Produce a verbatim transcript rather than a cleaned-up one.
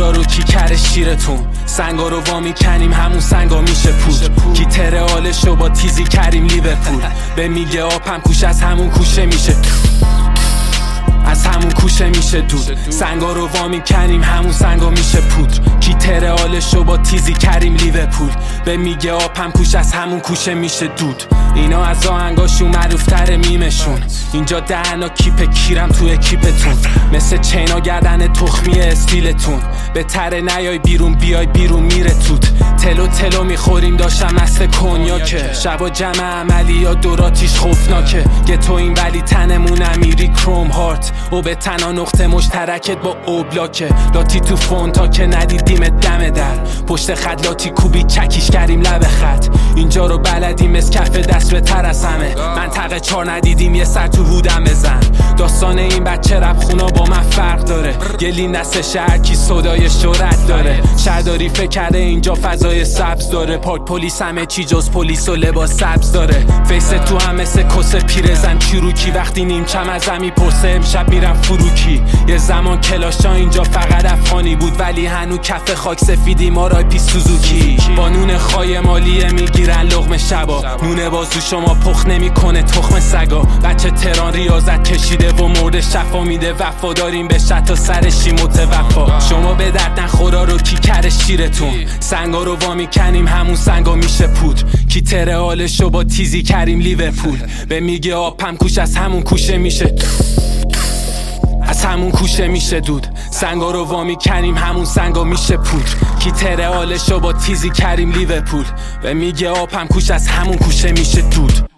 خدا رو کی کره شیرتون، سنگا رو وا میکنیم همون سنگا میشه پود. کی تره آلشو با تیزی کریم لیورپول، به میگه آپم کوش از همون کوشه میشه، از همون کوشه میشه دود. سنگا رو وا میکنیم همون سنگا میشه پودر. کی تره آلشو با تیزی کریم لیورپول، به میگه آپم کوش از همون کوشه میشه دود. اینا از آهنگاشون معروفتر میمشون، اینجا دهنا کیپ کیرم تو اکیپتون، مثل چینا گردن تخمی استیلتون. به تره نیای بیرون بیای بیرون میره توت. تلو تلو میخوریم داشتم مثل کنیاکه، شبا جمع عملی یا دوراتیش خوفناکه. گتو این ولی تنمون امیری کروم هارت، و به تنها نقطه مشترکت با اوبلاکه. لاتی تو فونتا که ندیدیم دم در، پشت خط لاتی کوبی چکیش کریم لب خط. اینجا رو بلدیم از کف دست به تر از همه، منطقه چار ندیدیم یه سر تو هودم بزن. داستان این بچه رب خونا با من فرق داره، گلی نسل شهر کی صدای شهرت داره. شهرداری فکر کرده اینجا فضای سبز داره، پارک پلیس همه چی جز پلیس و لباس سبز داره. فیس تو هم مثل کسه پیرزن چیروکی، وقتی نیم چم از همی پرسه امشب میرم فروکی. یه زمان کلاشا اینجا فقط افغانی بود، ولی هنو کف خاک سفیدی ما رای پی سوزوکی. با نون خای مالیه میگیرن لقمه شبا، نون بازو شما پخ نمیکنه تخم سگا. بچه تهران ریاضت کشیده و مرد شفا میده، وفاداریم به شتا سرشی متوفا. شما به درد نخورا رو کی کره شیرتون، سنگا رو وا میکنیم همون سنگا میشه پود. کی تره آلشو با تیزی کریم لیورپول، به میگه آپم کوش از همون کوشه میشه، از همون کوشه میشه دود. سنگا رو وا میکنیم همون سنگا میشه پودر. کی تره آلشو با تیزی کریم لیورپول، به میگه آپم کوش از همون کوشه میشه دود.